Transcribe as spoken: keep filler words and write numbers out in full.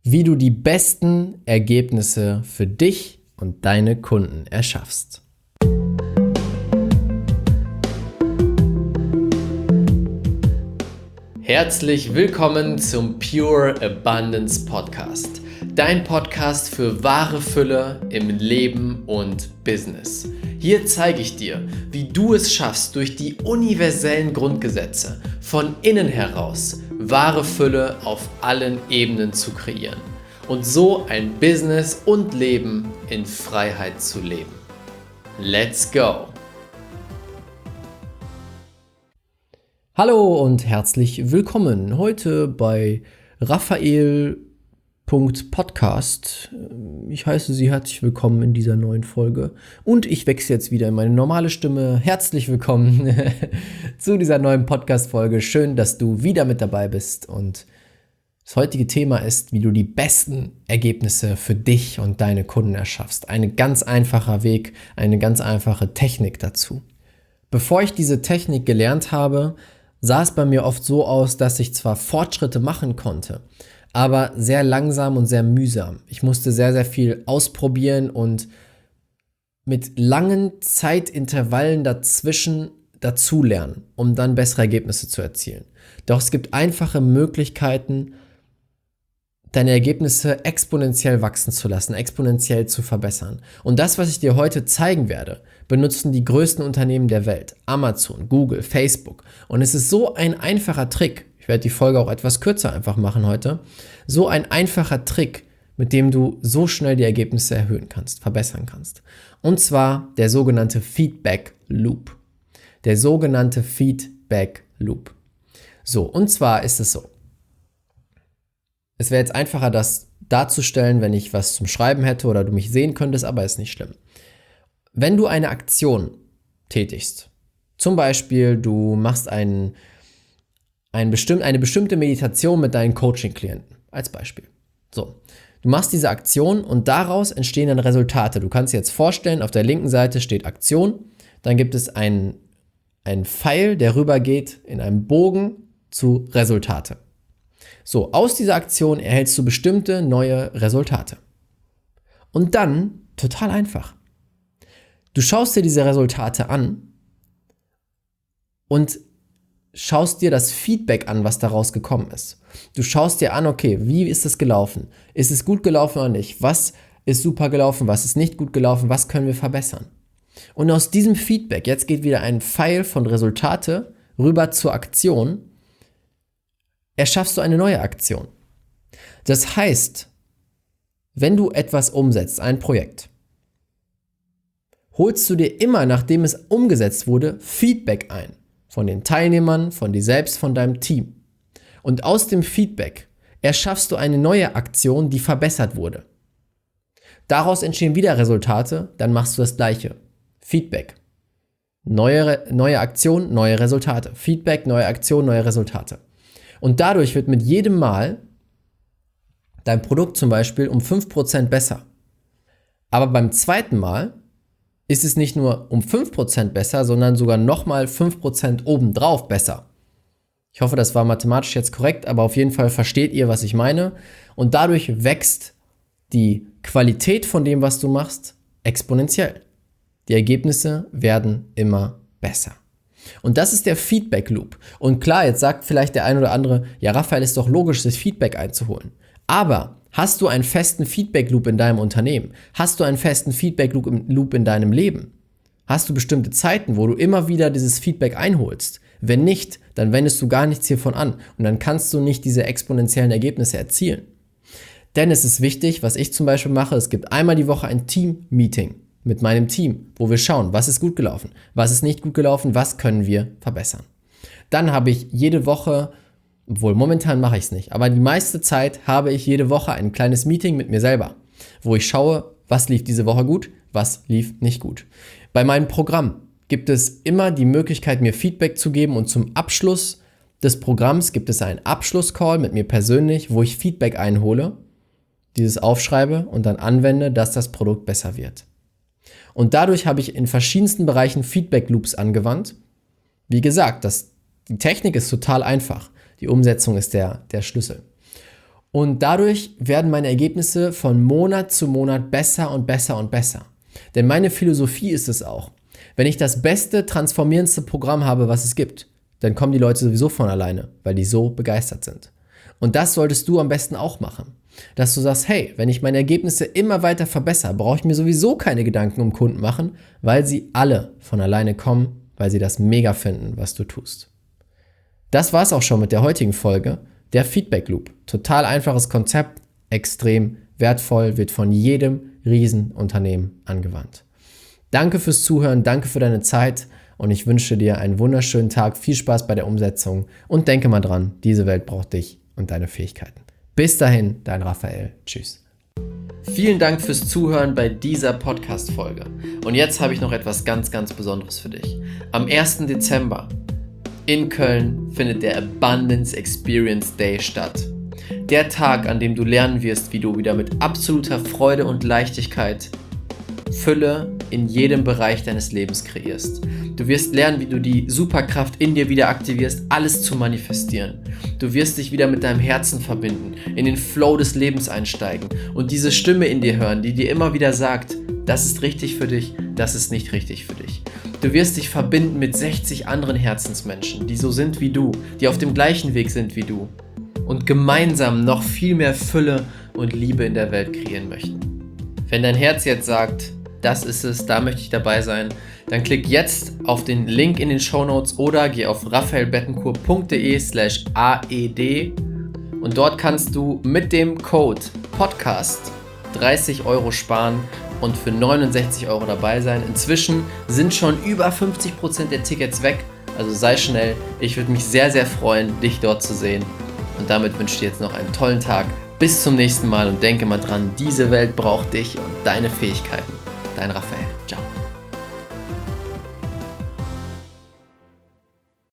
wie du die besten Ergebnisse für dich und deine Kunden erschaffst. Herzlich willkommen zum Pure Abundance Podcast, dein Podcast für wahre Fülle im Leben und Business. Hier zeige ich dir, wie du es schaffst, durch die universellen Grundgesetze von innen heraus wahre Fülle auf allen Ebenen zu kreieren und so ein Business und Leben in Freiheit zu leben. Let's go! Hallo und herzlich willkommen heute bei Raphael.podcast. Ich heiße Sie herzlich willkommen in dieser neuen Folge und ich wechsle jetzt wieder in meine normale Stimme. Herzlich willkommen zu dieser neuen Podcast-Folge. Schön, dass du wieder mit dabei bist und das heutige Thema ist, wie du die besten Ergebnisse für dich und deine Kunden erschaffst. Ein ganz einfacher Weg, eine ganz einfache Technik dazu. Bevor ich diese Technik gelernt habe, sah es bei mir oft so aus, dass ich zwar Fortschritte machen konnte, aber sehr langsam und sehr mühsam. Ich musste sehr, sehr viel ausprobieren und mit langen Zeitintervallen dazwischen dazulernen, um dann bessere Ergebnisse zu erzielen. Doch es gibt einfache Möglichkeiten, deine Ergebnisse exponentiell wachsen zu lassen, exponentiell zu verbessern. Und das, was ich dir heute zeigen werde, benutzen die größten Unternehmen der Welt. Amazon, Google, Facebook. Und es ist so ein einfacher Trick, ich werde die Folge auch etwas kürzer einfach machen heute, so ein einfacher Trick, mit dem du so schnell die Ergebnisse erhöhen kannst, verbessern kannst. Und zwar der sogenannte Feedback Loop. Der sogenannte Feedback Loop. So, und zwar ist es so. Es wäre jetzt einfacher, das darzustellen, wenn ich was zum Schreiben hätte oder du mich sehen könntest, aber ist nicht schlimm. Wenn du eine Aktion tätigst, zum Beispiel du machst einen, einen bestimm- eine bestimmte Meditation mit deinen Coaching-Klienten, als Beispiel. So, du machst diese Aktion und daraus entstehen dann Resultate. Du kannst dir jetzt vorstellen, auf der linken Seite steht Aktion, dann gibt es einen, einen Pfeil, der rübergeht in einem Bogen zu Resultate. So, aus dieser Aktion erhältst du bestimmte neue Resultate. Und dann, total einfach, du schaust dir diese Resultate an und schaust dir das Feedback an, was daraus gekommen ist. Du schaust dir an, okay, wie ist es gelaufen? Ist es gut gelaufen oder nicht? Was ist super gelaufen? Was ist nicht gut gelaufen? Was können wir verbessern? Und aus diesem Feedback, jetzt geht wieder ein Pfeil von Resultate rüber zur Aktion, erschaffst du eine neue Aktion. Das heißt, wenn du etwas umsetzt, ein Projekt, holst du dir immer, nachdem es umgesetzt wurde, Feedback ein. Von den Teilnehmern, von dir selbst, von deinem Team. Und aus dem Feedback erschaffst du eine neue Aktion, die verbessert wurde. Daraus entstehen wieder Resultate, dann machst du das Gleiche. Feedback. Neue, neue Aktion, neue Resultate. Feedback, neue Aktion, neue Resultate. Und dadurch wird mit jedem Mal dein Produkt zum Beispiel um fünf Prozent besser. Aber beim zweiten Mal ist es nicht nur um fünf Prozent besser, sondern sogar nochmal fünf Prozent obendrauf besser. Ich hoffe, das war mathematisch jetzt korrekt, aber auf jeden Fall versteht ihr, was ich meine. Und dadurch wächst die Qualität von dem, was du machst, exponentiell. Die Ergebnisse werden immer besser. Und das ist der Feedback Loop. Und klar, jetzt sagt vielleicht der ein oder andere, ja, Raphael, ist doch logisch, das Feedback einzuholen. Aber hast du einen festen Feedback Loop in deinem Unternehmen? Hast du einen festen Feedback Loop in deinem Leben? Hast du bestimmte Zeiten, wo du immer wieder dieses Feedback einholst? Wenn nicht, dann wendest du gar nichts hiervon an und dann kannst du nicht diese exponentiellen Ergebnisse erzielen. Denn es ist wichtig, was ich zum Beispiel mache, es gibt einmal die Woche ein Team-Meeting mit meinem Team, wo wir schauen, was ist gut gelaufen, was ist nicht gut gelaufen, was können wir verbessern. Dann habe ich jede Woche, obwohl momentan mache ich es nicht, aber die meiste Zeit habe ich jede Woche ein kleines Meeting mit mir selber, wo ich schaue, was lief diese Woche gut, was lief nicht gut. Bei meinem Programm gibt es immer die Möglichkeit, mir Feedback zu geben und zum Abschluss des Programms gibt es einen Abschlusscall mit mir persönlich, wo ich Feedback einhole, dieses aufschreibe und dann anwende, dass das Produkt besser wird. Und dadurch habe ich in verschiedensten Bereichen Feedback-Loops angewandt. Wie gesagt, das, die Technik ist total einfach. Die Umsetzung ist der, der Schlüssel. Und dadurch werden meine Ergebnisse von Monat zu Monat besser und besser und besser. Denn meine Philosophie ist es auch, wenn ich das beste, transformierendste Programm habe, was es gibt, dann kommen die Leute sowieso von alleine, weil die so begeistert sind. Und das solltest du am besten auch machen. Dass du sagst, hey, wenn ich meine Ergebnisse immer weiter verbessere, brauche ich mir sowieso keine Gedanken um Kunden machen, weil sie alle von alleine kommen, weil sie das mega finden, was du tust. Das war's auch schon mit der heutigen Folge, der Feedback Loop. Total einfaches Konzept, extrem wertvoll, wird von jedem Riesenunternehmen angewandt. Danke fürs Zuhören, danke für deine Zeit und ich wünsche dir einen wunderschönen Tag, viel Spaß bei der Umsetzung und denke mal dran, diese Welt braucht dich und deine Fähigkeiten. Bis dahin, dein Raphael. Tschüss. Vielen Dank fürs Zuhören bei dieser Podcast-Folge. Und jetzt habe ich noch etwas ganz, ganz Besonderes für dich. Am ersten Dezember in Köln findet der Abundance Experience Day statt. Der Tag, an dem du lernen wirst, wie du wieder mit absoluter Freude und Leichtigkeit Fülle in jedem Bereich deines Lebens kreierst. Du wirst lernen, wie du die Superkraft in dir wieder aktivierst, alles zu manifestieren. Du wirst dich wieder mit deinem Herzen verbinden, in den Flow des Lebens einsteigen und diese Stimme in dir hören, die dir immer wieder sagt, das ist richtig für dich, das ist nicht richtig für dich. Du wirst dich verbinden mit sechzig anderen Herzensmenschen, die so sind wie du, die auf dem gleichen Weg sind wie du und gemeinsam noch viel mehr Fülle und Liebe in der Welt kreieren möchten. Wenn dein Herz jetzt sagt, das ist es, da möchte ich dabei sein, dann klick jetzt auf den Link in den Shownotes oder geh auf raphaelbettencourt.de slash aed und dort kannst du mit dem Code Podcast dreißig Euro sparen und für neunundsechzig Euro dabei sein. Inzwischen sind schon über fünfzig Prozent der Tickets weg, also sei schnell. Ich würde mich sehr, sehr freuen, dich dort zu sehen. Und damit wünsche ich dir jetzt noch einen tollen Tag. Bis zum nächsten Mal und denke mal dran, diese Welt braucht dich und deine Fähigkeiten. Dein Raphael.